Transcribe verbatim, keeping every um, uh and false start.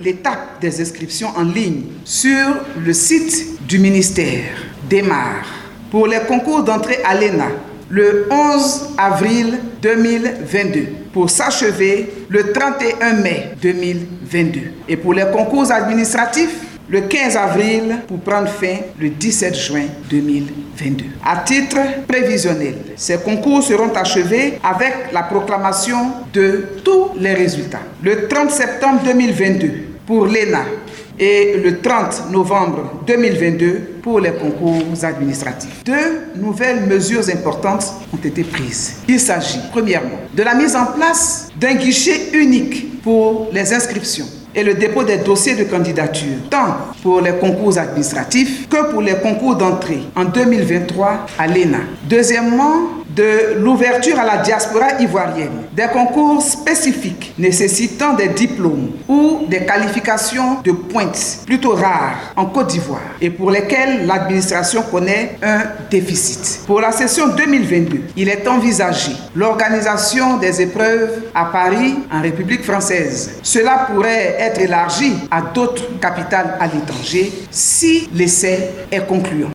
l'étape des inscriptions en ligne sur le site du ministère démarre pour les concours d'entrée à l'E N A le onze avril deux mille vingt-deux pour s'achever le trente et un mai deux mille vingt-deux. Et pour les concours administratifs, le quinze avril pour prendre fin le dix-sept juin deux mille vingt-deux. À titre prévisionnel, ces concours seront achevés avec la proclamation de tous les résultats. Le trente septembre deux mille vingt-deux pour l'E N A et le trente novembre deux mille vingt-deux pour les concours administratifs. Deux nouvelles mesures importantes ont été prises. Il s'agit, premièrement, de la mise en place d'un guichet unique pour les inscriptions et le dépôt des dossiers de candidature, tant pour les concours administratifs que pour les concours d'entrée en deux mille vingt-trois à l'E N A. Deuxièmement, de l'ouverture à la diaspora ivoirienne des concours spécifiques nécessitant des diplômes ou des qualifications de pointe plutôt rares en Côte d'Ivoire et pour lesquels l'administration connaît un déficit. Pour la session deux mille vingt-deux, il est envisagé l'organisation des épreuves à Paris en République française. Cela pourrait être élargi à d'autres capitales à l'étranger si l'essai est concluant.